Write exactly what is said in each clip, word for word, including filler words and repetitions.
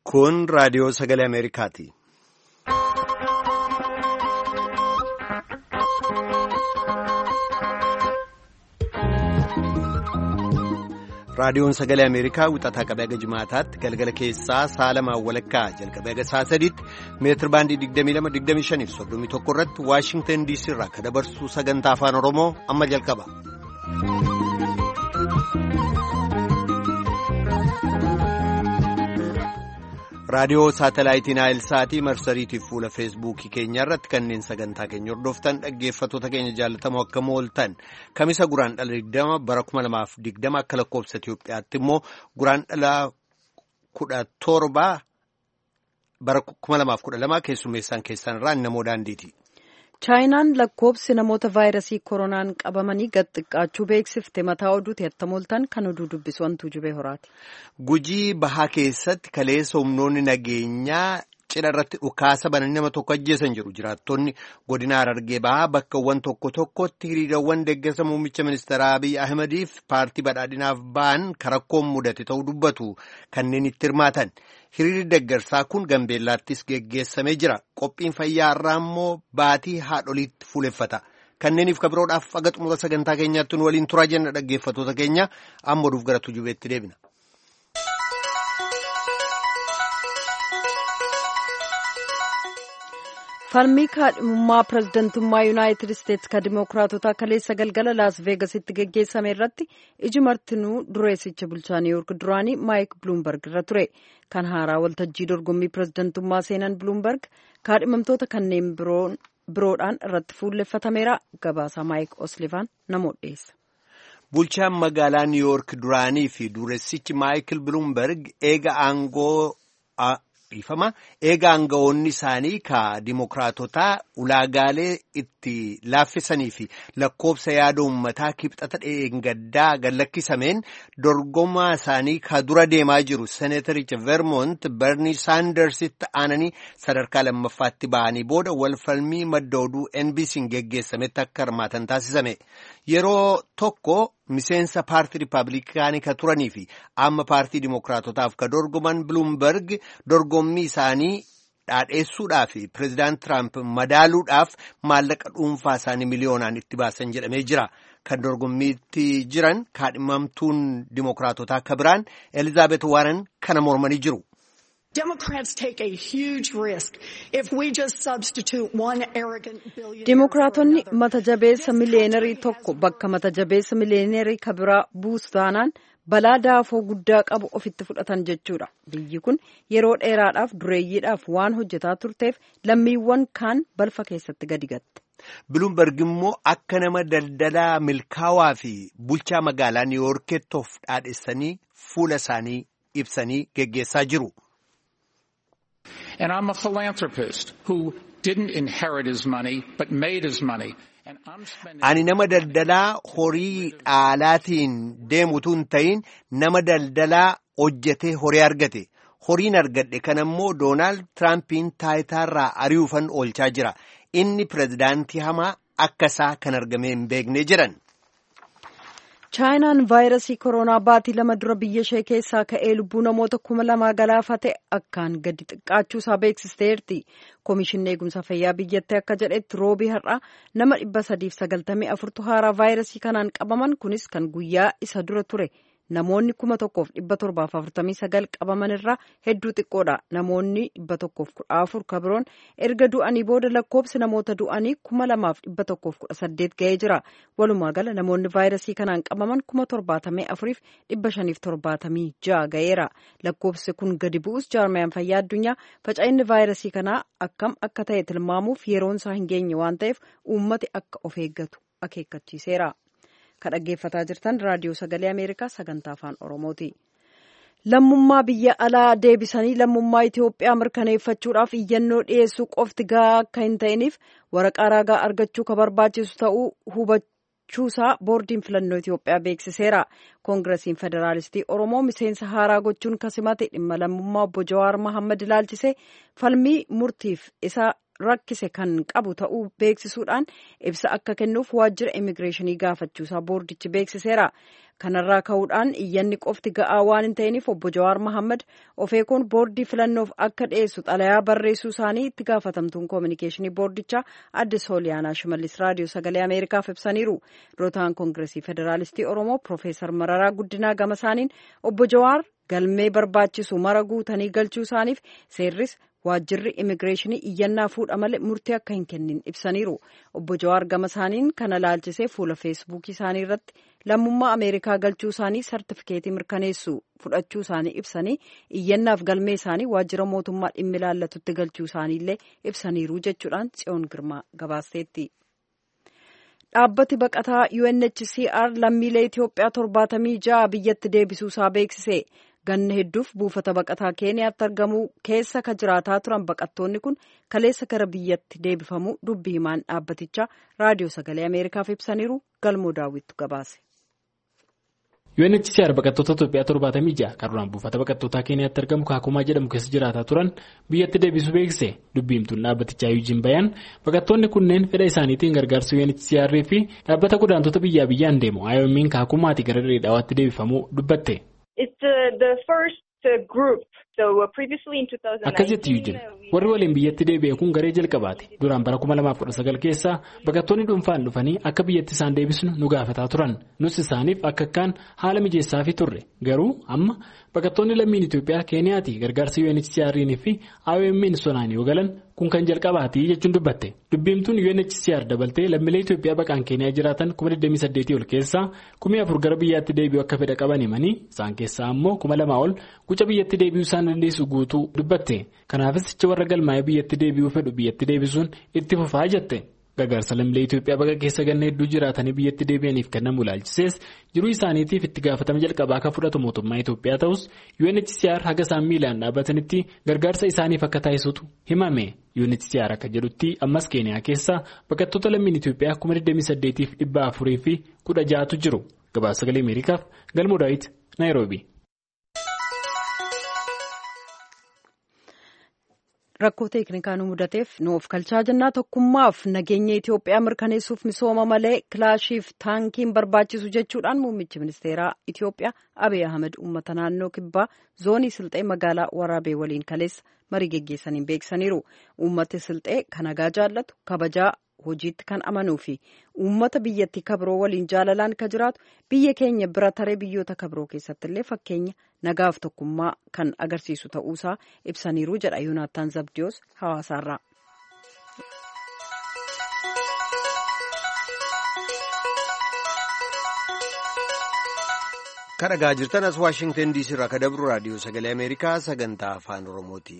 Kun raadiyoo sagalee Ameerikaati. Raadiyoon sagalee Ameerikaa wixataa qabee haga Jimaataatti galgala keessaa sa'a lamaan walakkaa jalqabee haga sa'a sadiitti meetir baandii digdamii lama digdamii shanii fi soddomii tokko irratti Waashingtan D C irraa kan dabarsu sagantaa afaan Oromoo amma jalqaba. Raadiyoo saatalaayitii Naayilsaatii marsariitiif fuula feesbuukii keenya irratti kanneen sagantaa keenya hordoftan dhaggeeffattoota keenya jaallatamoo akka mooltan kamisa guraandhala digdama bara kuma lamaaf digdama akka lakkoofsa Itiyoophiyaatti immoo guraandhala kudha torba bara kuma lamaaf kudha lama keessummeessaan keessan irraa namoo daandiiti. chaayinaan lakkoobsi namoota vaayirasii koronaan qabamanii gad xiqqaachuu beeksifte mataa oduuti hatta mooltan kan oduu dubbisu wantuu jubee horaati. Gujii bahaa keessatti kaleessa humnoonni nageenyaa cidha irratti dhukaasa bananii nama tokko ajjeesan jedhu jiraattonni godina Harargee bahaa bakkawwan tokko tokkotti hiriirawwan deeggarsa muummicha ministeeraa Abiy Ahmediif paartii badhaadhinaaf ba'an karakkoon mudate ta'uu dubbatu kanneen itti hirmaatan. Hiriirri deeggarsaa kun Gambeellaattis geggeessamee jira. Qophiin fayyaa irraa immoo baatii haadholiitti fuuleffata. Kanneeniif kabiroodhaaf haga xumura sagantaa keenyaatti nu waliin turaa jenna dhaggeeffattoota keenya amma oduuf gara tujubeetti deebina. Falmii kaadhimummaa pirezidantummaa Yuunaayitid Isteetsi ka Dimookiraatota kaleessa galgala Laas Veegasitti geggeessame irratti iji martinuu dureessicha bulchaa Niiwuork duraanii Maayik Biluumberg irra ture. Kan haaraa waltajjii dorgommii pirezidantummaa seenan Biluumberg kaadhimamtoota kanneen biroodhaan irratti fuulleffatameera. Gabaasaa Maayik Oslivaan namoota dhiyeessa. Bulchaan magaalaa Niiwuork duraanii fi dureessichi Maayikil Biluumberg eega aangoo dhiifama eega aangawoonni isaanii ka dimookiraatotaa ulaagaalee itti laaffisanii fi lakkoobsa yaada uummataa kibxata dheengaddaa gallakkisameen dorgomaa isaanii ka dura deemaa jiru seneetaricha Vermont Bernie Sandersitti aananii sadarkaa lammaffaatti ba'anii booda walfalmii madda oduu N B C'n geggeessametti akka hirmaatan taasisame. Yeroo tokko miseensa paartii Rippaabilikaanii ka turanii fi amma paartii Dimookiraatotaaf ka dorgoman Biluumberg dorgommii isaanii dhaadheessuudhaaf fi pireezidaant Tiraamp madaaluudhaaf maallaqa dhuunfaa isaanii miliyoonaan itti baasan jedhamee jira. Kan dorgommiitti jiran kaadhimamtuun Dimookiraatotaa ka biraan Elizaabeet Waaran kana mormanii jiru. Dimookiraatonni mata jabeessa miliyeenarii tokko bakka mata jabeessa miliyeenarii ka biraa buusu taanaan balaa daafoo guddaa qabu ofitti fudhatan jechuudha. Biyyi kun yeroo dheeraadhaaf dureeyyiidhaaf waan hojjetaa turteef lammiiwwan kaan balfa keessatti gadi gatte. Biluumberg immoo akka nama daldalaa milkaawaa fi bulchaa magaalaa Niiwuorkitti of dhaadhessanii fuula isaanii ibsanii geggeessaa jiru. And I'm a philanthropist who didn't inherit his money but made his money. And I'm spending Ani nama daldalaa horii dhaalaatiin deemutu hin ta'in nama daldalaa hojjetee horii argate. Horiin argadhe kana immoo Doonaald Tiraampiin taayitaarraa ari'uufan oolchaa jira. Inni pireezidaantii hamaa akka isaa kan argame hin beekne jedhan. chaayinaan vaayirasii koronaa baatii lama dura biyya ishee keessaa ka'ee lubbuu namoota kuma lamaa galaafate akkaan gadi xiqqaachuu isaa beeksisteerti. Koomishinni eegumsa fayyaa biyyattii akka jedhetti roobii har'a nama dhibba sadiif sagaltamii afurtu haaraa vaayirasii kanaan qabaman kunis kan guyyaa isa dura ture. Namoonni kuma tokkoof dhibba torbaaf afurtamii sagal qabaman irraa hedduu xiqqoodha. Namoonni dhibba tokkoof kudha afur kabiroon erga du'anii booda lakkoobsi namoota du'anii kuma lamaaf dhibba tokkoof kudha saddeet ga'ee jira. Walumaa gala namoonni vaayirasii kanaan qabaman kuma torbaatamii afuriif dhibba shaniif torbaatamii ja'a ga'eera. Lakkoobsi kun gadi bu'us jaarmayaan fayyaa addunyaa faca'inni vaayirasii kanaa akkam akka ta'e tilmaamuuf yeroon isaa hin geenye waan ta'eef uummati akka of eeggatu akeekkachiiseera. Kan dhaggeeffataa jirtan raadiyoo sagalee Ameerikaa sagantaa afaan Oromooti. Lammummaa biyya alaa deebisanii lammummaa Itiyoophiyaa mirkaneeffachuudhaaf iyyannoo dhiyeessuu qofti gahaa akka hin ta'iniif waraqaa ragaa argachuu ka barbaachisu ta'uu hubachuusaa boordiin filannoo Itiyoophiyaa beeksiseera. Koongiresiin Federaalistii Oromoo miseensa haaraa gochuun kasimate dhimma lammummaa obbo Jawaar Mohaammed ilaalchisee falmii murtiif isa rakkise kan qabu ta'uu beeksisuudhaan ibsa akka kennuuf waajjira immigireeshinii gaafachuusaa boordichi beeksiseera. Kanarraa ka'uudhaan iyyanni qofti ga'aa waan hin ta'iniif obbo Jawaar Mohaammed ofeekoon boordii filannoof akka dhiyeessu xalayaa barreessuu isaanii itti gaafatamtuun koominikeeshinii boordichaa adde Sooliyaanaa Shimallis raadiyoo sagalee Ameerikaaf ibsaniiru. Durataan koongiresii federaalistii Oromoo Piroofeesar Mararaa Guddinaa gama isaaniin obbo Jawaar galmee barbaachisu mara guutanii galchuu isaaniif seerris waajjirri immigireeshinii iyyannaa fuudha malee murtii akka hin kennin ibsaniiru. Obbo Jawaar gama isaaniin kana laalchisee fuula feesbuukii isaanii irratti lammummaa Ameerikaa galchuu isaanii sartifikeetii mirkaneessu fudhachuu isaanii ibsanii iyyannaaf galmee isaanii waajjira mootummaa dhimmi ilaallatutti galchuu isaaniillee ibsaniiru jechuudhaan Tsiyoon Girmaa gabaasteetti. Dhaabbati baqataa U N H C R lammiilee Itoophiyaa torbaatamii ja'a biyyatti deebisuusaa beeksise. Ganna hedduuf buufata baqataa Keeniyaatti argamu keessa ka jiraataa turan baqattoonni kun kaleessa gara biyyatti deebifamu dubbi himaan dhaabbatichaa raadiyoo sagalee Ameerikaaf ibsaniiru. Galmoo daawwittu gabaase. U N H C R baqattoota Itoophiyaa torbaatamii ja'a kan duraan buufata baqattootaa Keeniyaatti argamu Kaakumaa jedhamu keessa jiraataa turan biyyatti deebisuu beeksise. Dubbi himtuun dhaabbatichaa Yuujin Bayaan baqattoonni kunneen fedha isaaniitiin gargaarsa U N H C R fi dhaabbata godaantota biyyaa biyyaan deemu I O M Kaakumaatti gara Dirreedhaawaatti deebifamuu dubbatte. It's uh, the first uh, group. So uh, previously in twenty nineteen. Akkasitti Yuujin warri waliin biyyatti deebi'e kun garee jalqabaati. Duraan bara kuma lamaaf kudha sagal keessa baqattoonni dhuunfaan dhufanii akka biyyatti isaan deebisnu nu gaafataa turan. Nus isaaniif akka akkaan haala mijeessaafii turre. Garuu amma baqattoonni lammiin Itoophiyaa Keeniyaatti gargaarsa U N H C R fi I O M sonaan yoo galan kun kan jalqabaati jechuun dubbatte. Dubbiimtuun U N H C R dabaltee lammiilee Itoophiyaa baqaan Keeniyaa jiraatan kuma digdamii saddeetii ol keessaa kuma afur gara biyyaatti deebi'u akka fedha qaban himanii isaan keessaa ammoo kuma lamaa ol guca biyyatti deebi'uu isaan dandeessu guutuu dubbatte. Kanaafis jecha warra galmaa'ee biyyatti deebi'uu fedhu biyyatti deebisuun itti fufaa jette. Gargaarsa lammiilee Itoophiyaa baqa keessa ganna hedduu jiraatanii biyyatti deebi'aniif kennamu ilaalchisees jiruu isaaniitiif itti gaafatama jalqabaa akka fudhatu mootummaa Itoophiyaa ta'us U N H C R haga isaan miilaan dhaabbatanitti gargaarsa isaaniif akka taasisutu himame. U N H C R akka jedhutti ammas Keeniyaa keessa baqattoota lammiin Itoophiyaa kuma digdamii saddeetiif dhibba afurii fi kudha ja'atu jiru. Gabaasa sagalee Ameerikaaf Galmoo Daawit Naayiroobii. Rakkoo teeknikaa nu mudateef nu of kalchaa jennaa tokkummaaf nageenya Itoophiyaa mirkaneessuuf misooma malee kilaashiif taankiin barbaachisu jechuudhaan muummichi ministeeraa Itoophiyaa Abiy Ahmed uummata naannoo kibbaa zoonii Silxee magaalaa Waraabee waliin kaleessa marii geggeessaniin beeksisaniiru. Uummati Silxee kan nagaa jaallatu kabajaa hojiitti kan amanuu fi uummata biyyattii kabiroo waliin jaalalaan ka jiraatu biyya keenya bira taree biyyoota kabiroo keessatti illee fakkeenya nagaaf tokkummaa kan agarsiisu ta'uusaa ibsaniiru jedha Yoonaataan Zabdiyoos hawaasaarraa. Kan dhagaa jirtan as Waashingtan D C irraa kan dabru raadiyoo sagalee Ameerikaa sagantaa afaan Oromooti.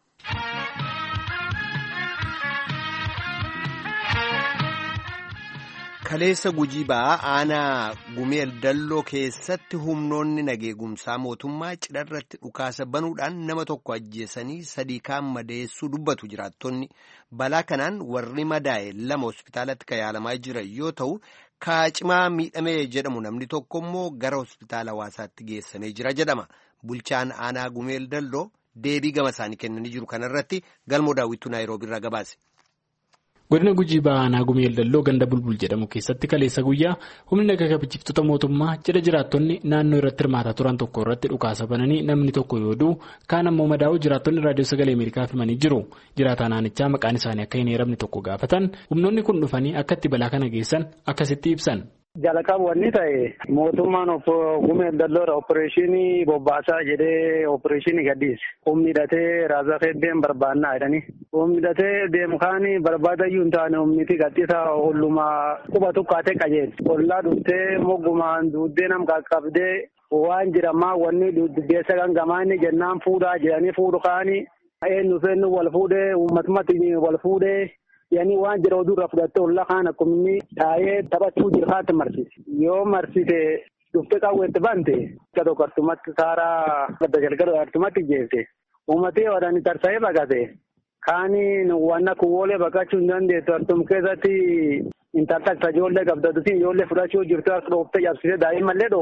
Kaleessa Gujii ba'aa aanaa Gumeel Dalloo keessatti humnoonni nageegumsaa mootummaa cidharratti dhukaasa banuudhaan nama tokko ajjeesanii sadii kaan madeessuu dubbatu jiraattonni. Balaa kanaan warri madaa'e lama hospitaalatti kan yaalamaa jiran yoo ta'u kaacimaa miidhamee jedhamu namni tokko immoo gara hospitaala hawaasaatti geessamee jira jedhama. Bulchaan aanaa Gumeel Dalloo deebii gama isaanii kennanii jiru kanarratti Galmoo Daawwituu Naayiroobii irraa gabaase. Godina Gujii ba'aa aanaa Gumeel Dalloo ganda bulbul jedhamu keessatti kaleessa guyyaa humni nagaa kabachiiftota mootummaa cidha jiraattonni naannoo irratti hirmaataa turan tokko irratti dhukaasa bananii namni tokko yoo du'u kaan ammoo madaa'u jiraattonni raadiyoo sagalee Ameerikaaf himanii jiru. Jiraataa naannichaa maqaan isaanii akka hin eeramne tokko gaafatan humnoonni kun dhufanii akka itti balaa kana geessan akkasitti ibsan. Jalqaba wanni ta'e mootummaan Gumeel Dalloodha opereeshinii bobbaasaa jedhee opereeshinii gadhiise. Humni hidhatee raasaa feeddeen barbaannaa jedhanii. Humni hidhatee deemu kaanii barbaadayyuu hin taane humniti gadhiisaa ollumaa quba tukkaatee qajeelti. Ollaa dhuftee moggumaan duuddee nam qaqqabdee waan jedhamaa wanni duddeessa gangamaanii jennaan fuudhaa jedhanii fuudhu kaanii eenyu fennu wal fuudhee uummatumatti wal fuudhee. Yani waan jira oduurraa fudhattee ollaa kaan akkuma inni taa'ee taphachuu jirhaatti marsise. Yoo marsite dhuftee qaawweetti bante akka tokko artumatti saaraa gadda jalqaba artumatti jeesse. Uummatee wadaan tarsa'ee baqate. Kaaniin waan akka woolee baqachuu hin dandeettu artum keessatti intalta ijoollee qabdatutti ijoollee fudhachuu jirtu as dhooftee cabsitee daa'immallee dhoofte.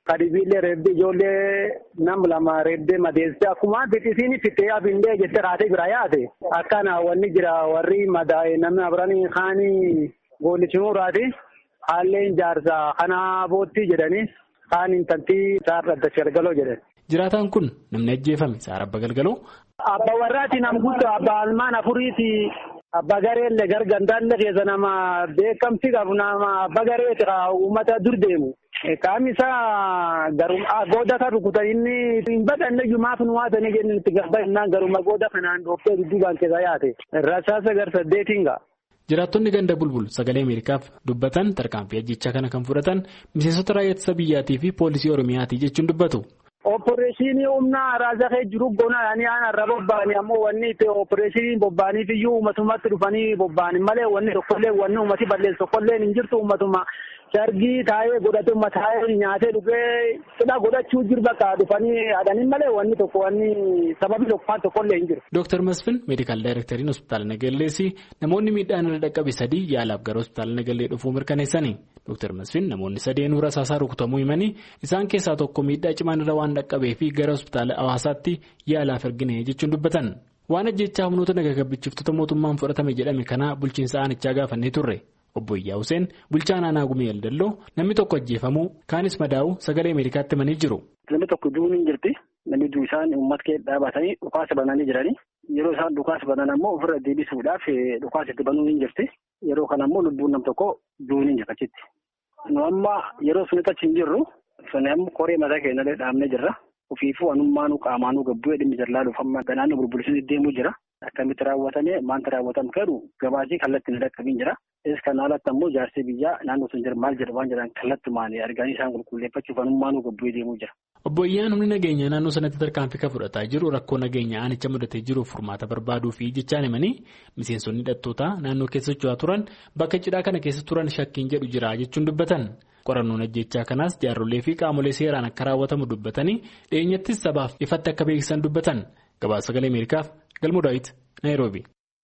Kadibiillee reebdee ijoollee nam lama reebdee madeessee akkuma biqisiin fittee hafindee jettee kaatee bira yaate akkana wanni jira warri madaa'e namni abranii kaanii goolichimuuraati haalleen jaarsa kana boottii jedhanii kaan intaltii saarra adda galgaloo jedhan. Jiraataan kun namni ajjeefame saara abba galgaloo. Abba warraati nam guddoo abba almaan afuriiti abba gareellee gargandaallee keessa nama beekamti qabu nama abba gareeti uummata dur deemu. Qaamni isaa garuma gooda kan rukutan inni hin badhanne jumaaf nu waatanii jennaan itti gabbannaan garuma gooda kanaan dhooftee dudduubaan keessa yaate rasaasa gar saddeetiin ga'a. Jiraattonni ganda bulbul sagalee Ameerikaaf dubbatan tarkaanfii ajjechaa kana kan fudhatan miseensota raayyaa ittisa biyyaatii fi poolisii Oromiyaati jechuun dubbatu. Opereeshinii humna raasakee jiru goona yaani aanarra bobba'anii ammoo wanni itti opereeshinii bobba'aniif iyyuu uummatummaatti dhufanii bobba'anii malee wanni tokkollee wanni uummati balleessu tokkollee hin jirtu uummatuma. Sargii taa'ee godhate uummata taa'ee nyaatee dhugee cidha godhachuu jiru bakka dhufanii adanii malee wanni tokko wanni sababii tokkoon tokkollee hin jiru. Dooktar Masfin meedikaal daayireekteriin hospitaala Nagalleessi namoonni miidhaan irra dhaqqabe sadii yaalaaf gara hospitaala Nagallee dhufuu mirkaneessani. Dooktar Masfin namoonni sadeenuu rasaasaa rukutamuu himanii isaan keessaa tokko miidhaa cimaan irra waan dhaqqabee fi gara hospitaala Hawaasaatti yaalaaf ergine jechuun dubbatan. Waan ajjechaa humnoota nagagabbichiftota mootummaan fudhatame jedhame kana bulchiinsa aanichaa gaafannee turre. Obbo Iyyaa Huseen bulchaa naannoo Gumii Eldelloo namni tokko ajjeefamuu kaanis madaa'uu sagalee Ameerikaatti himanii jiru. Namni tokko du'uun hin jirti. Namni du'u isaan uummata kee dhaabatanii dhukaasa bananii jiranii. Yeroo isaan dhukaasa banan ammoo ofirra deebisuudhaaf dhukaasa itti banuun hin jirti. Yeroo kana ammoo lubbuun nam tokko du'uun hin jirti. Nu amma yeroo sunitti achi hin jirru suni amma koree mataa keenyallee dhaabnee jirra. Ofiifuu anummaanuu qaamaanuu gabbu'ee dhimmi jallaa dhufamma naannoo bulbulisiin deemuu jira. Akkamitti raawwatamee maanta raawwatamu jedhu gabaasii kallattiin dhaqqabiin jira. Is kan alatti ammoo jaarsi biyyaa naannoo sun jira maal jedhu waan jedhan kallattumaan arganii isaan qulqulleeffachuuf anummaanuu gabbu'ee deemuu jira. Obbo Iyyaan humni nageenyaa naannoo sanatti tarkaanfii kan fudhataa jiru rakkoo nageenyaa aanicha mudatee jiruuf furmaata barbaaduu fi jechaan himanii miseensonni hidhattootaa naannoo keessa socho'aa turan bakka cidhaa kana keessa turan shakkiin jedhu jira jechuun dubbatan. Qorannoon ajjechaa kanaas jaarrolee fi qaamolee seeraan akka raawwatamu dubbatanii dhiyeenyattis sabaaf ifatti akka beeksisan dubbatan. Gabaasa sagalee Ameerikaaf Galmoo Daawit Naayiroobi.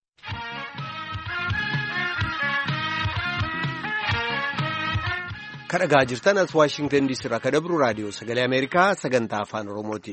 Kadhagaa jirtan as Waashingtan diisii irraa kan dabru raadiyoo sagalee Ameerikaa sagantaa afaan Oromooti.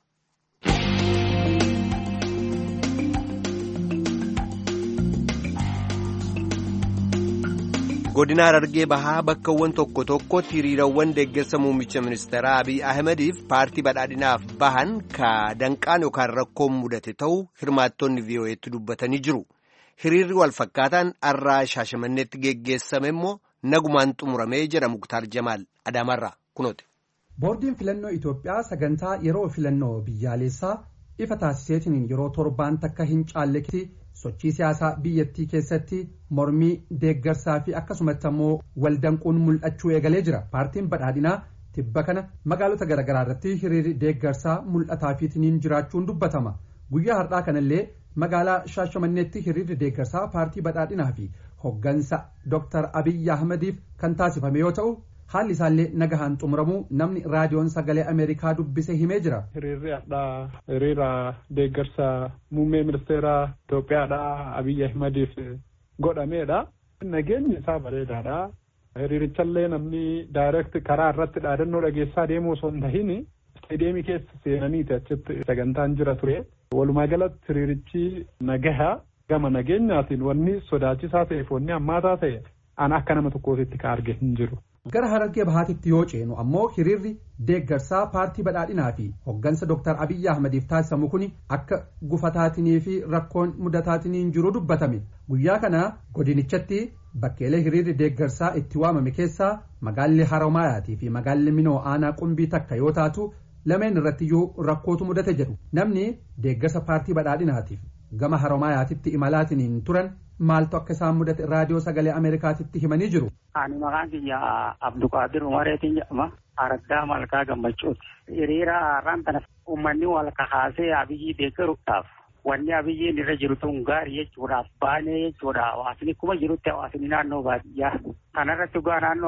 Godina Harargee Bahaa bakkawwan tokko tokkotti hiriirawwan deeggarsa muummicha ministeeraa Abiy Ahmediif paartii badhaadhinaaf bahan ka danqaan yookaan rakkoon mudate ta'uu hirmaattonni V O Eetti dubbatanii jiru. Hiriirri wal fakkaataan har'aa Shaashamanneetti geggeessame immoo nagumaan xumuramee jira Muktaar Jamaal Adaamarraa kunooti. Boordiin filannoo Itoophiyaa sagantaa yeroo filannoo biyyaalessaa ifa taasiseetiin yeroo torbaan takka hin caalletti sochii siyaasaa biyyattii keessatti mormii deeggarsaa fi akkasumatti ammoo waldanquun mul'achuu eegalee jira. Paartiin badhaadhinaa tibba kana magaalota garaagaraa irratti hiriirri deeggarsaa mul'ataa fiitiin jiraachuun dubbatama. Guyyaa har'aa kanallee magaalaa Shaashamanneetti hiriirri deeggarsaa paartii badhaadhinaa fi hoggansa Dooktar Abiy Ahmediif kan taasifame yoo ta'u haalli isaallee nagahaan xumuramuu namni raadiyoon sagalee Ameerikaa dubbise himee jira. Hiriirri har'aa hiriira deeggarsa muummee ministeeraa Itoophiyaadhaa Abiy Ahmediif godhameedha. Nageenyi isaa bareedaadha. Hiriirichallee namni daayireekti karaa irratti dhaadannoo dhageessaa deemuu osoo hin tahin isteediyeemii keessa seenaniiti achitti sagantaan jira ture. Walumaa galatti hiriirichi nagaha gama nageenyaatiin wanni sodaachisaa ta'eef wanni hammaataa ta'e an akka nama tokkootitti ka arge hin jiru. Gara Harargee Bahaatitti yoo ceenu ammoo hiriirri deeggarsaa paartii badhaadhinaa fi hoggansa Dooktar Abiy Ahmediif taasisamu kun akka gufataatinii fi rakkoon mudataatiin jiru dubbatame. Guyyaa kana godinichatti bakkeelee hiriirri deeggarsaa itti waamame keessaa magaalli Haromaayatii fi magaalli Minoo Aanaa Qumbii takka yoo taatu lameen irrattiyyuu rakkootu mudate jedhu. Namni deeggarsa paartii badhaadhinaatiif gama Haromaayaatitti imalaatiin turan maaltu akka isaan mudate raadiyoo sagalee Ameerikaatitti himanii jiru. Ani maqaan kiyya Abduqaadir Umareetiin jedhama. Araddaa Malkaa Gammachuuti. Hiriira har'aan kana uummanni wal kaasee Abiyyi deeggaruudhaaf wanni Abiyyiin irra jiru tun gaarii jechuudhaaf baanee jechuudha. Hawaasni kuma jirutti hawaasni naannoo baadiyyaa. Kanarratti dhugaa naannoo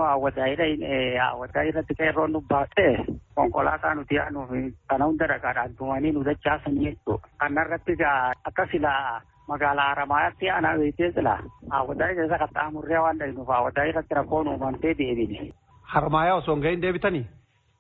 hawwataa irratti qeerroon nu baatee konkolaataa nuti yaanuuf kana hunda dhagaadhaan tumanii nu dachaasanii jechuudha. Kanarratti akka silaa magaalaa Haramaatti ana beekee jira. Hawwataa keessa qaxxaamurree waan dhahinuuf hawwataa irratti rakkoon uumamtee deebine. Harmaayaa osoo hin gahin deebitanii?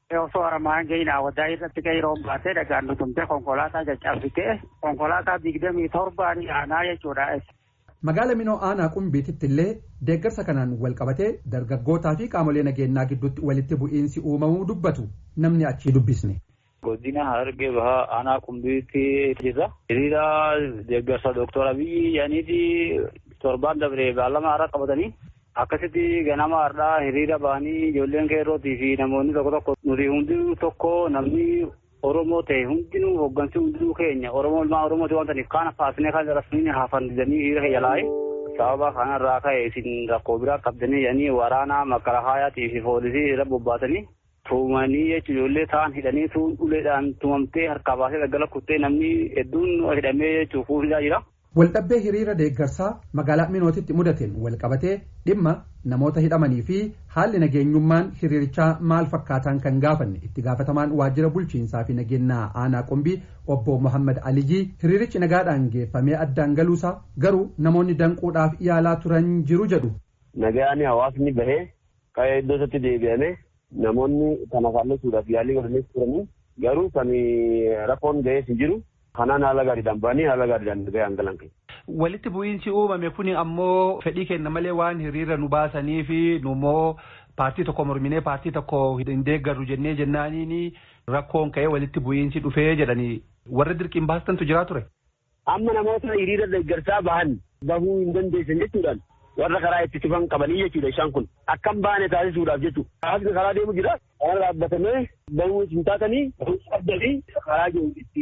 Osoo aramaan ga'inaa waddaa irratti ga'e yeroo baatee dhagaan nutumtee konkolaataa caccabsitee konkolaataa digdamii torbaan aanaa jechuudha. Magaala Minoo aanaa Qumbiititti illee deeggarsa kanaan wal qabatee dargaggootaa fi qaamolee nageenyaa gidduutti walitti bu'iinsi uumamuu dubbatu namni achii dubbisne. Godina Harargee Bahaa aanaa Qumbiitti jirra. Hiriira deeggarsa Dooktor Abiyyi yaaniiti torbaan dabree beellama har'a qabatanii akkasitti ganama har'aa hiriira ba'anii ijoolleen qeerrootii fi namoonni tokko tokko nuti hundi tokko namni Oromoo ta'e hundinuu hoggansi hundinuu keenya Oromoo ilmaan Oromooti waan ta'aniif kaan faasnee kan rasmiin hafandisanii hiriira keeyyaalaa'e sababa kanarraa ka'e isin rakkoo biraa qabdanii jedhanii waraanaa makalahaayatii fi poolisii irra bobbaasanii tuumanii jechuun ijoollee ta'an hidhanii tuun uleedhaan tumamtee harkaa baasee daggala kuttee namni hedduun hidhamee jechuun fuufisaa jira. Waldhabdee hiriira deeggarsaa magaalaa Minootitti mudateen wal qabatee dhimma namoota hidhamanii fi haalli nageenyummaan hiriirichaa maal fakkaataan kan gaafanne itti gaafatamaan waajjira bulchiinsaa fi nageenyaa aanaa Qumbii obbo Muhammad Aliyyi hiriirichi nagaadhaan geeffamee addaan galuusaa garuu namoonni danquudhaaf yaalaa turan jiru jedhu. Nagaan hawaasni bahee qe'ee iddoo isaatti deebi'ame namoonni kana faalleessuudhaaf yaalii godhanii turanii garuu kan rakkoon ga'ees hin jiru. Kanaan haala gaariidhaan ba'anii haala gaariidhaan ga'an galan keenya. Walitti bu'iinsi uumame kuni ammoo fedhii kenna malee waan hiriira nu baasanii fi nu immoo paartii tokko morminee paartii tokko hin deeggarru jennee jennaaniin rakkoon ka'ee walitti bu'iinsi dhufee jedhanii warra dirqiin baastantu jiraa ture. Amma namoota hiriira deeggarsaa bahan bahuu hin dandeessan jechuudhaan warra karaa itti cufan qabanii jechuudha isaan kun akkam baane taasisuudhaaf jechuudha. Hawaasni karaa deemu jira. Karaa dhaabbatamee bahuu hin taatanii abdanii karaa jiru itti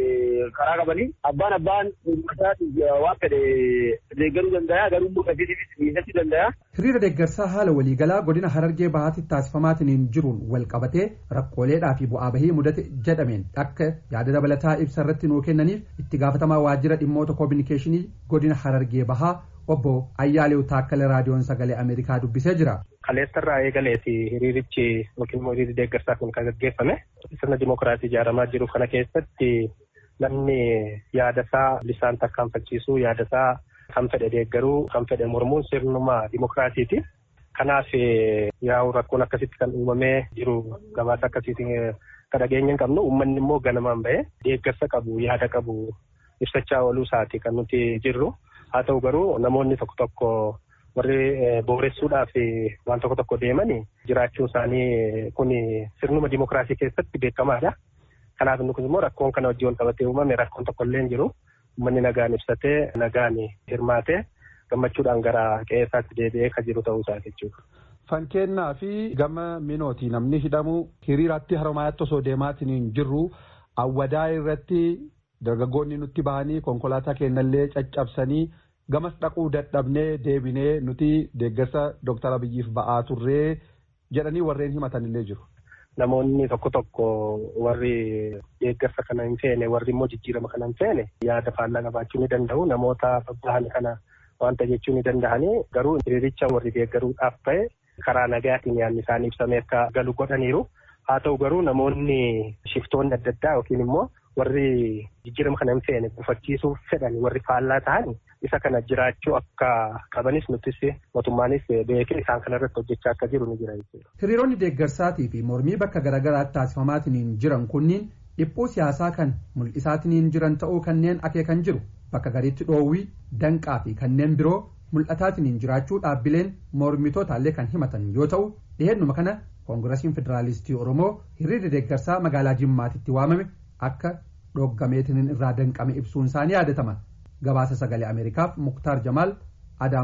karaa qabanii abbaan abbaan uummataatiif waan fedhe deeggaruu danda'a garuu immoo qajeelifis miidhachuu danda'a. Hiriira deeggarsaa haala waliigalaa godina Harargee Bahaatti taasifamaatiin jiruun wal qabatee rakkooleedhaa fi bu'aa bahii mudate jedhameen akka yaada dabalataa ibsa irratti nuu kennaniif itti gaafatamaa waajjira dhimmoota koominikeeshinii godina Harargee Bahaa obbo Ayyaalew Taakkale raadiyoon sagalee Ameerikaa dubbisee jira. Kaleessarraa eegaleeti hiriirichi yookiin immoo hiriirri deeggarsaa kun kan gaggeeffame sirna dimokiraasii ijaaramaa jiru kana keessatti namni yaadasaa lisaan tarkaanfachiisuu yaadasaa kan fedhe deeggaruu kan fedhe mormuun sirnuma dimokiraasiiti. Kanaaf yaa'u rakkoon akkasitti kan uumamee jiru gabaasa akkasiitiin kan dhageenya hin qabnu uummanni immoo ganamaan ba'ee deeggarsa qabu yaada qabu ibsachaa ooluu isaati kan nuti jirru. Haa ta'u garuu namoonni tokko tokko warri booressuudhaaf waan tokko tokko deemanii jiraachuun isaanii kun sirnuma dimokiraasii keessatti beekamaadha. Kanaaf inni kun immoo rakkoon kana wajjin wal qabatee uumame rakkoon tokko illee hin jiru. Uummanni nagaan ibsatee nagaan hirmaatee gammachuudhaan gara qe'ee isaatti deebi'ee kan jiru ta'uu isaa jechuudha. Fankennaa fi gama Minootii namni hidhamu hiriiraatti Haromaayaatti osoo deemaatiin hin jirru awwadaa irratti dargaggoonni nutti bahanii konkolaataa keenyallee caccabsanii gamas dhaquu dadhabnee deebinee nuti deeggarsa Dooktar Abiyyiif ba'aa turree jedhanii warreen himatanillee jiru. Namoonni tokko tokko warri deeggarsa kana hin feene warri immoo jijjiirama kana hin feene yaada faallaa qabaachuu ni danda'u. Namoota babbahan kana wanta jechuu ni danda'anii garuu hiriiricha warri deeggaruudhaaf ta'e karaa nagaatiin yaadni isaanii ibsamee akka galu godhaniiru. Haa ta'u garuu namoonni shiftoonni adda addaa yookiin immoo warri jijjiirama kana hin feene gufachiisuuf fedhan warri faallaa ta'an isa kana jiraachuu akka qabanis nutis mootummaanis beekee isaan kana irratti hojjechaa akka jiru ni jira jechuudha. Hiriironni deeggarsaatii fi mormii bakka garaagaraatti taasifamaatiin jiran kunniin dhiphuu siyaasaa kan mul'isaatiin jiran ta'uu kanneen akeekan jiru bakka gariitti dhoowwii danqaa fi kanneen biroo mul'ataatiin jiraachuu dhaabbileen mormitootallee kan himatan yoo ta'u dhiheenuma kana koongirasiin federaalistii Oromoo hiriirri deeggarsaa magaalaa Jimmaatitti waamame akka dhoggameetiin irraa danqame ibsuun isaanii yaadatama. Gabaasa sagalee Ameerikaaf Muktaar Jamaal Adaam.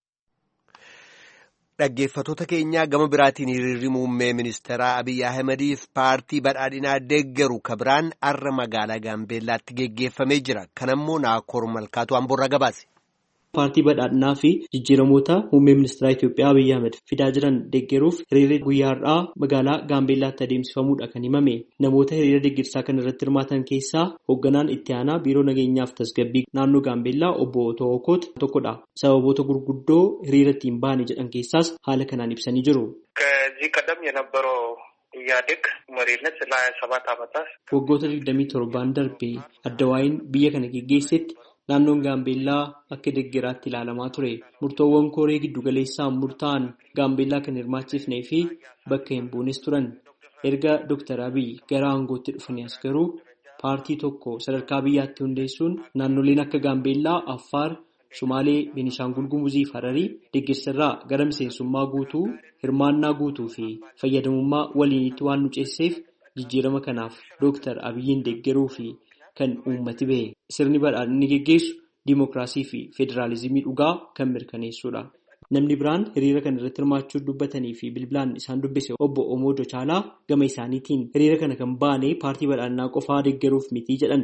Dhaggeeffattoota keenyaa gama biraatiin hiriirri muummee ministeeraa Abiyyi Ahmediif paartii badhaadhinaa deeggaru kabiraan har'a magaalaa Gaambeellaatti geggeeffamee jira. Kanammoo Naakoor Malkaatu Amboorraa gabaase. Paartii badhaadhinaa fi jijjiiramoota muummee ministeeraa Itoophiyaa Abiyyi Ahmed fidaa jiran deeggaruuf hiriirri guyyaa har'aa magaalaa Gaambeellaatti adeemsifamuudha kan himame. Namoota hiriira deeggarsaa kana irratti hirmaatan keessaa hoogganaan itti aanaa biiroo nageenyaaf tasgabbii naannoo Gaambeellaa obbo Tookoot tokkodha. Sababoota gurguddoo hiriira ittiin bahanii jedhan keessaas haala kanaan ibsanii jiru. ከዚህ ቀደም የነበረው ኢህአዴግ መሪነት ለሀያ ሰባት ዓመታት waggoota digdamii torbaan darbe addawaayin biyya kana geggeessetti naannoon Gaambeellaa akka deeggaraatti ilaalamaa ture. Murtoowwan koree giddu galeessaan murtaa'an Gaambeellaa kan hirmaachifnee fi bakka hin buunes turan. Erga Dooktar Abiy gara aangootti dhufanii as garuu paartii tokko sadarkaa biyyaatti hundeessuun naannoleen akka Gaambeellaa, Affaar, Sumaalee, Beenishaangul Gumuzii fi Hararii deeggarsarraa gara miseensummaa guutuu, hirmaannaa guutuu fi fayyadamummaa waliinitti waan nu ceesseef jijjiirama kanaaf Dooktar Abiyyiin deeggaruu fi kan uummati bahe sirni badhaadhinni geggeessu diimokiraasii fi federaalizimii dhugaa kan mirkaneessudha. Namni biraan hiriira kana irratti hirmaachuu dubbatanii fi bilbilaan isaan dubbise obbo Omoodoo Caalaa gama isaaniitiin hiriira kana kan baane paartii badhaadhinaa qofaa deeggaruuf miti jedhan.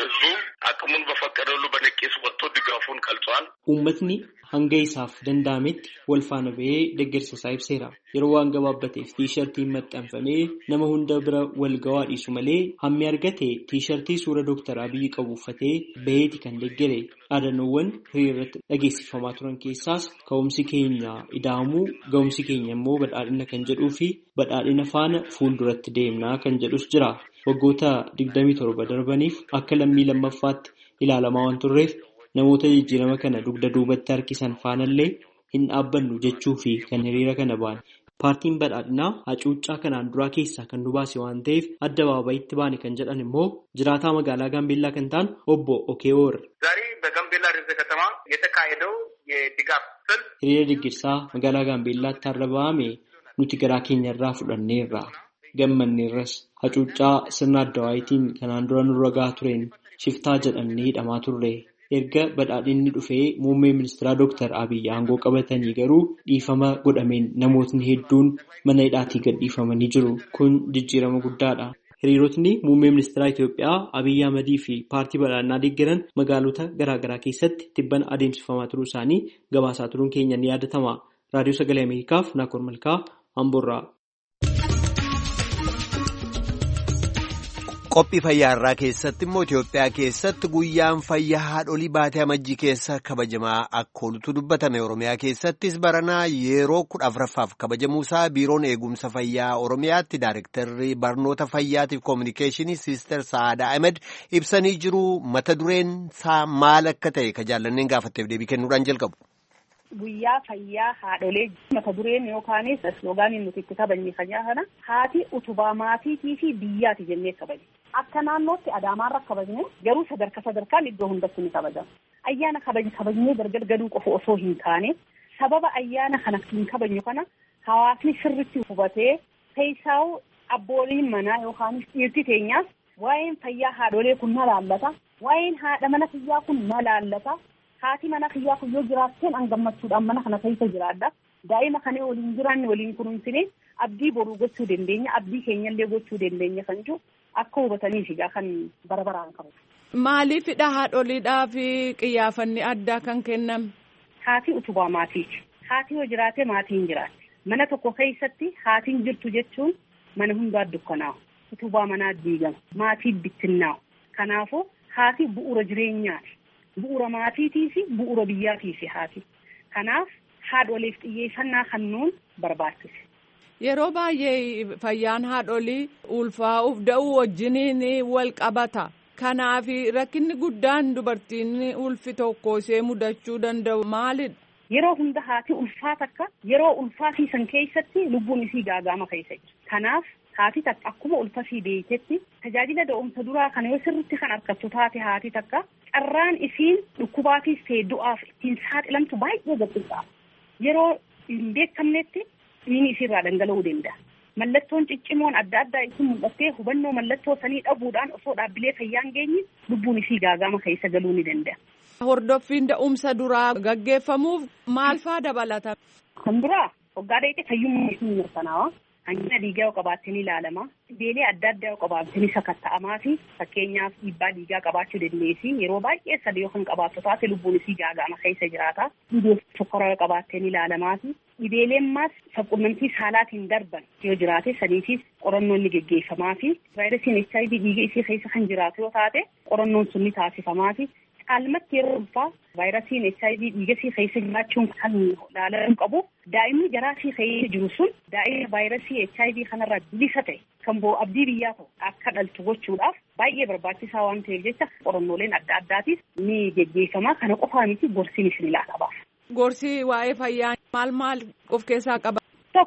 Uummatni hanga isaaf danda'ametti wal faana bahee deeggarsa isaa ibseera. Yeroo waan gabaabbateef tiishartiin maxxanfamee nama hunda bira wal ga'aa dhiisu malee hammi argate tiishartii suura Dooktar Abiyyi qabu uffatee baheeti kan deeggare. Dhaadannoowwan hiriirratti dhageessifamaa turan keessaas ka'umsi keenya ida'amuu ga'umsi keenya immoo badhaadhina kan jedhuu fi badhaadhina faana fuulduratti deemnaa kan jedhus jira. Waggoota digdamii torba darbaniif akka lammii lammaffaatti ilaalamaa waan turreef namoota jijjiirama kana dugda duubatti harkisan faanallee hin dhaabbannu jechuu fi kan hiriira kana ba'an. Paartiin badhaadhinaa hacuuccaa kanaan duraa keessaa kan nu baase waan ta'eef adda baabayitti baane kan jedhan immoo jiraataa magaalaa Gaambeellaa kan ta'an obbo Okeewoor. Hiriira deeggarsaa magaalaa Gaambeellaatti har'a ba'ame nuti garaa keenyarraa fudhanneerra. Gammanneerras hacuuccaa sirna addawaayitiin kanaan dura nurra gahaa tureen shiftaa jedhamnee hidhamaa turre. Erga badhaadhinni dhufee muummee ministeeraa Dooktar Abiyyi aangoo qabatanii garuu dhiifama godhameen namootni hedduun mana hidhaatii gadhiifamanii jiru. Kun jijjiirama guddaadha. Hiriirotni muummee ministeeraa Itoophiyaa Abiyyi Ahmadii fi paartii badhaadhinaa deeggaran magaalota garaagaraa keessatti tibbana adeemsifamaa turuu isaanii gabaasaa turuun keenya ni yaadatama. Raadiyoo Sagalee Ameerikaaf Naakoor Malkaa, Amboorraa. Qophii fayyaarraa keessatti immoo Itoophiyaa keessatti guyyaan fayyaa haadholii baatee amajjii keessa kabajamaa akka oolutu dubbatame. Oromiyaa keessattis baranaa yeroo kudha afuraffaaf kabajamuusaa biiroon eegumsa fayyaa Oromiyaatti Daayirektarri barnoota fayyaatiif koominikeeshinii Siister Sa'aadaa Ahmed ibsanii jiru. Mata dureen isaa maal akka ta'e ka jaallanneen gaafatteef deebii kennuudhaan jalqabu. Guyyaa fayyaa haadholee mata dureen yookaanis sloogaaniin nuti itti kabajne fayyaa kana haati utubaa maatiitii fi biyyaati jennee kabajne. Akka naannootti Adaamaarra kabajne garuu sadarkaa sadarkaan iddoo hundatti ni kabajama. Ayyaana kabajne kabajnee gargar gaduu qofa osoo hin taane sababa ayyaana kana hin kabajnu kana hawaasni sirritti hubatee keessaa abbooliin manaa yookaanis dhiirti teenyaas waa'een fayyaa haadholee kun na laallata, waa'een haadha mana fayyaa kun na laallata. Haati mana kiyyaa kun yoo jiraatteen an gammachuudhaan mana kana keessa jiraadha. Daa'ima kana waliin jiraanne waliin kunuunsine abdii boruu gochuu dandeenya, abdii keenyallee gochuu dandeenya kan jiru akka hubataniif egaa kan bara baraan qabu. Maaliifidha haadholiidhaa fi qiyyaafanni addaa kan kenname? Haati utubaa maatiiti. Haati yoo jiraate maatiin jiraate. Mana tokko keessatti haatiin jirtu jechuun mana hundaa dukkanaa'u. Utubaa manaa diigama. Maatii bittinnaa'u. Kanaafuu haati bu'uura jireenyaati. Bu'uura maatiitii fi bu'uura biyyaatii fi haati. Kanaaf haadholeef xiyyeeffannaa kennuun barbaachisa. Yeroo baay'ee fayyaan haadholii ulfaa'uuf da'uu wajjiniin wal qabata. Kanaaf rakkinni guddaan dubartiin ulfi tokko ishee mudachuu danda'u maalidha? Yeroo hunda haati ulfaa takka yeroo ulfaasiisan keessatti lubbuun isii gaagama keessa jira. Kanaaf haati takka akkuma ulfasii beektetti tajaajila da'umsa duraa kana yoo sirriitti kan argattu taate haati takka carraan isiin dhukkubaatiif ta'e du'aaf ittiin saaxilamtu baay'ee gabbisa. Yeroo hin beekamnetti dhiigni isiirraa dhangala'uu danda'a. Mallattoon ciccimoon adda addaa isin mul'attee hubannoo mallattoo sanii dhabuudhaan osoo dhaabbilee fayyaan geenye lubbuun isii gaagama keessa galuu ni danda'a. Hordoffiin da'umsa duraa gaggeeffamuuf maal faa dabalata? Kan biraa waggaa dheedhee fayyummaa isii mirkanaawa. Hangina dhiigaa yoo qabaatanii ilaalama. Dhibeelee adda addaa yoo qabaatanii sakatta'amaa fi fakkeenyaaf dhiibbaa dhiigaa qabaachuu dandeessi. Yeroo baay'ee sadii yoo kan qabaattu taate lubbuun isii gaagama keessa jiraata. Dhibee sukkaraa yoo qabaatanii ilaalamaa fi dhibeeleen maas saqqunnamtii saalaatiin darban yoo jiraate saniifis qorannoon ni geggeeffamaa fi vaayirasiin H I V dhiiga isii keessa kan jiraatu yoo taate qorannoon sun ni taasifamaa fi caalmatti yeroo ulfaa vaayirasiin H I V dhiiga isii keessa jiraachuun kan ilaalamuu qabu. Daa'imni garaa isii keessa jiru sun daa'ima vaayirasii H I V kanarraa bilisa ta'e kan boo abdii biyyaa ta'u akka dhaltu gochuudhaaf baay'ee barbaachisaa waan ta'eef jecha qorannooleen adda addaatiif ni geggeeffama. Kana qofaa miti gorsiin isin ilaalabaaf. Gorsi waa'ee fayyaa maal maal of keessaa qaba? Tokko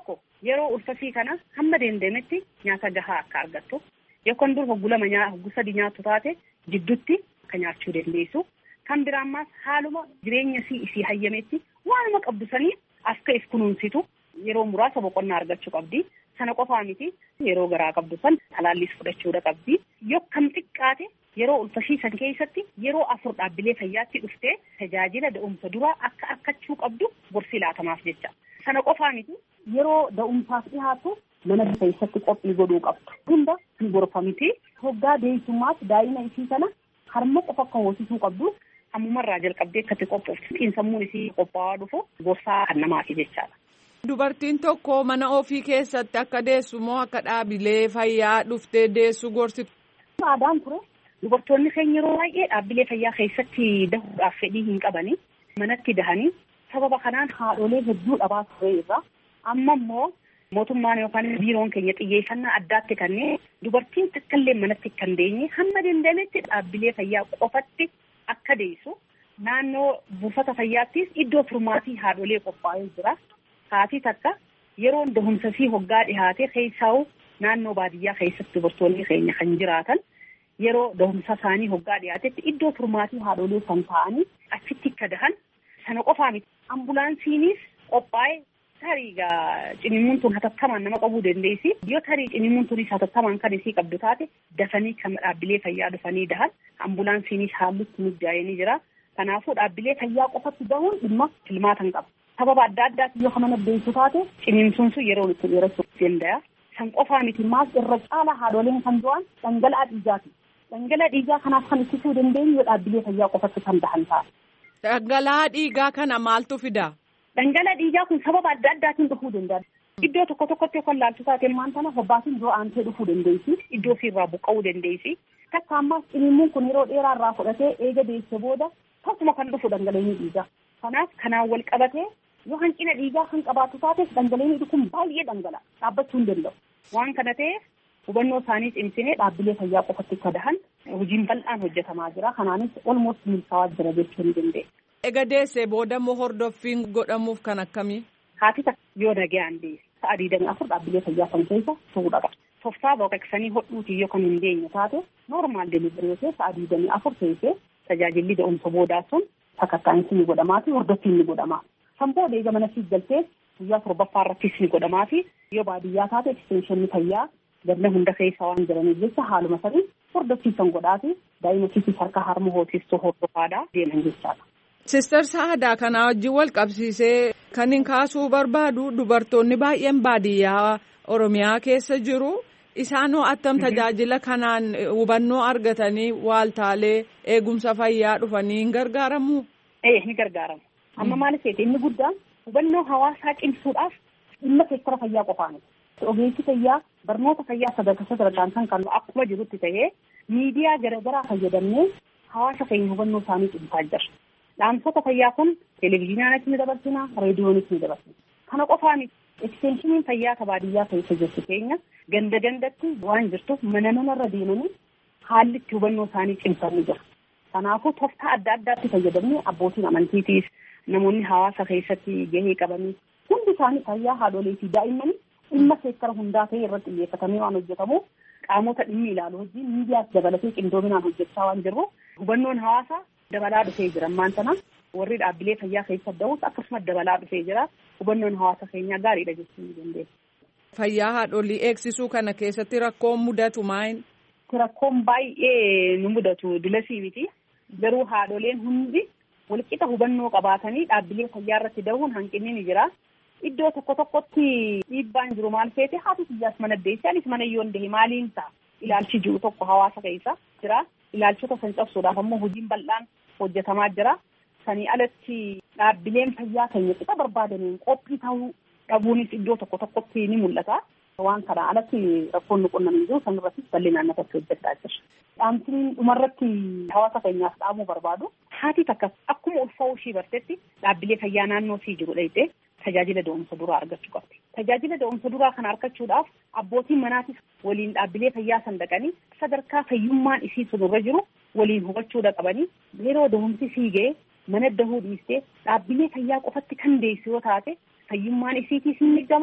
yeroo ulfasii kana hamma dandeemetti nyaata gahaa akka argattu yookaan dur hoggu lama nyaa hoggu sadi nyaattu taate jidduutti akka nyaachuu dandeessu. Kan biraammaas haaluma jireenya isii isii hayyametti waanuma qabdu sanii akka if kunuunsitu yeroo muraasa boqonnaa argachuu qabdi. Sana qofaa miti yeroo garaa qabdu san talaallis fudhachuudha qabdi. Yoo kam xiqqaate yeroo ulfasiisan keessatti yeroo afur dhaabbilee fayyaatti dhuftee tajaajila da'umsa duraa akka akkachuu qabdu gorsi laatamaaf jecha. Sana qofaa miti yeroo da'umsaaf dhihaatu mana keessatti qophii godhuu qabdu. Hunda hin gorfamti. Hoggaa deessummaas daa'ima isii kana harma qofa akka hoosisuu qabdu. Ammumarraa jalqabdee akkatti qophooftu xiinsammuun isii qophaa'aa dhufu gorsaa kan namaati jechaadha. Dubartiin tokko mana ofii keessatti akka deessu moo akka dhaabbilee fayyaa dhuftee deessu gorsitu? Aadaan ture dubartoonni keenya yeroo baay'ee dhaabbilee fayyaa keessatti dahuudhaaf fedhii hin qabani. Manatti dahanii sababa kanaan haadholee hedduu dhabaa ture irraa amma immoo mootummaan yookaan biiroon keenya xiyyeeffannaa addaatti kanneen dubartiin takkallee manatti kan deenye hamma dandametti dhaabbilee fayyaa qofatti akka deessu naannoo buufata fayyaattis iddoo turmaatii haadholee qophaa'ee jira. Haati takka yeroo dahumsasii hoggaa dhihaate keessaa'u naannoo baadiyyaa keessatti dubartoonni keenya kan jiraatan yeroo dahumsa isaanii hoggaa dhihaatetti iddoo turmaatii haadholee kan ta'anii achitti akka dahan sana qofaa miti. Ambulaansiinis qophaa'ee tarii cinimuun tun hatattamaan nama qabuu dandeessi. Yoo tarii cinimuun tunis hatattamaan kan isii qabdu taate dafanii kan dhaabbilee fayyaa dhufanii dahan ambulaansiinis haallutti mijaa'anii jira. Kanaafuu dhaabbilee fayyaa qofatti dahuun dhimma filmaatan qaba. Sababa adda addaatti yoo kana deessu taate ciniinsuun sun yeroo itti dheerachuu danda'a. San qofaa miti maas irra caala haadholeen kan du'an dhangala'aa dhiigaati. Dhangala'aa dhiigaa kanaaf kan ittisuu dandeenyu yoo dhaabbilee fayyaa qofatti kan dahan ta'a. Dhangala'aa dhiigaa kana maaltu fida? Dhangala'aa dhiigaa kun sababa adda addaatiin dhufuu danda'a. Iddoo tokko tokkotti yookaan laaltu taate maantana hobbaatiin dura aantee dhufuu dandeessi. Iddoo ofirraa buqqa'uu dandeessi. Takka ammaas ciniinsuun kun yeroo dheeraa irraa fudhatee eega deesse booda akkasuma kan dhufu dhangala'aa dhiigaa. Kanaaf kanaan wal qabatee yoo hanqina dhiigaa kan qabaatu taates dhangala'aa kun baay'ee dhangala'a dhaabbachuu hin danda'u. Waan kana ta'eef hubannoo isaanii cimsinee dhaabbilee fayyaa qofatti akka dahan hojiin bal'aan hojjetamaa jira. Kanaanis olmost milkaa'aa jira jechuu ni dandeenya. Ega deessee booda moo hordoffiin godhamuuf kan akkamii? Haati takka yoo nagayaan deesse sa'a digdamii afur dhaabbilee fayyaa kan keessa turuu qaba. Toftaa baqaqsanii hodhuutii yoo kan hin deenye taate noormaal deliverii yoo ta'e sa'a digdamii afur teessee tajaajilli da'umsa boodaa sun sakattaa'insi ni godhamaa fi hordoffiin ni godhamaa. Kan booda eega mana siif galtee guyyaa torbaffaa irrattis ni godhamaa fi yoo baadiyyaa taate ekstenshinii fayyaa ganna hunda keessa waan jiraniif jecha haaluma sanii hordoffiisan godhaa fi daa'ima siifis harka harma hoosistuu hordofaadhaa deeman jechaadha. Sister Saadaa kanaa wajjin wal qabsiisee kan hin kaasuu barbaadu dubartoonni baay'een baadiyyaa Oromiyaa keessa jiru. Isaanoo attam tajaajila kanaan hubannoo argatanii waaltaalee eegumsa fayyaa dhufanii hin gargaaramu? Ee ni gargaaramu. Amma maal ta'eef inni guddaan hubannoo hawaasaa cimsuudhaaf dhimma seektara fayyaa qofaani. Ogeessi fayyaa barnoota fayyaa sadarkaa sadarkaan kan kennu akkuma jirutti ta'ee miidiyaa garaagaraa fayyadamnee hawaasa keenya hubannoo isaanii cimsaa jira. Dhaamsota fayyaa kun televezyiinaanis ni dabarsina, reediyoonis ni dabarsina. Kana qofaa miti eksteenshiniin fayyaa baadiyyaa keessa jirtu keenya ganda gandatti waan jirtuuf mana manarra deemanii haalli itti hubannoo isaanii cimsanii jira. Kanaafuu tooftaa adda addaatti fayyadamnee abbootiin amantiitiis namoonni hawaasa keessatti gahee qabanii hundi isaanii fayyaa haadholee fi daa'immanii dhimma seektara hundaa ta'e irratti xiyyeeffatamee waan hojjetamuuf qaamota dhimmi ilaalu wajjin miidiyaas dabalatee qindoominaan hojjechaa waan jirru hubannoon hawaasaa dabalaa dhufee jira. Ammaan tana warri dhaabbilee fayyaa keessa da'uus akkasumas dabalaa dhufee jira. Hubannoon hawaasa keenyaa gaariidha jechuu ni dandeenya. Fayyaa haadholii eegsisuu kana keessatti rakkoon mudatu maal? Rakkoon baay'ee nu mudatu dulasii miti. Garuu haadholeen hundi walqixa hubannoo qabaatanii dhaabbilee fayyaa irratti da'uun hanqinni ni jira. Iddoo tokko tokkotti dhiibbaan jiru maal feete haati fayyaas mana deesse anis mana yoon dehe maaliin ta'a ilaalchi jiru tokko hawaasa keessa jira. Ilaalchota san cabsuudhaaf ammoo hojiin bal'aan hojjetamaa jira. Sanii alatti dhaabbileen fayyaa keenya qixa barbaadaniin qophii ta'uu dhabuunis iddoo tokko tokkotti ni mul'ata. Waan kana alatti rakkoon nu qunnamee jiru san irrattis bal'inaan natti hojjechaa jira. Dhaamsiin dhumarratti hawaasa keenyaaf dhaamuu barbaadu haati takka akkuma ulfaa'uu ishii barteetti dhaabbilee fayyaa naannoo ishii jiru dhayitee tajaajila da'umsa duraa argachuu qabdi. Tajaajila da'umsa duraa kana argachuudhaaf abbootiin manaatis waliin dhaabbilee fayyaa san dhaqanii sadarkaa fayyummaan isii sunirra jiru waliin hubachuudha qabanii yeroo da'umsi isii ga'e mana dahuu dhiistee dhaabbilee fayyaa qofatti kan deessu yoo taate fayyummaan isiitiis ni miidhama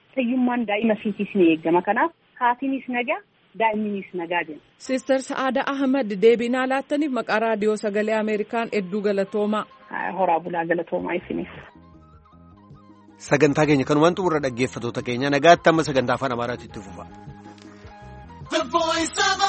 fayyummaan daa'ima isiitiis ni eegama. Kanaaf haatiinis nagaa daa'imninis nagaa jenna. Sister Sa'aada Ahmad deebii nuuf laattaniif maqaa raadiyoo sagalee Ameerikaan hedduu galatoomaa. Horaa bulaa galatoomaa isiniif. Sagantaa keenya kanumaan xumurra dhaggeeffattoota keenya nagaatti amma sagantaa afaan Amaaraatti itti fufa.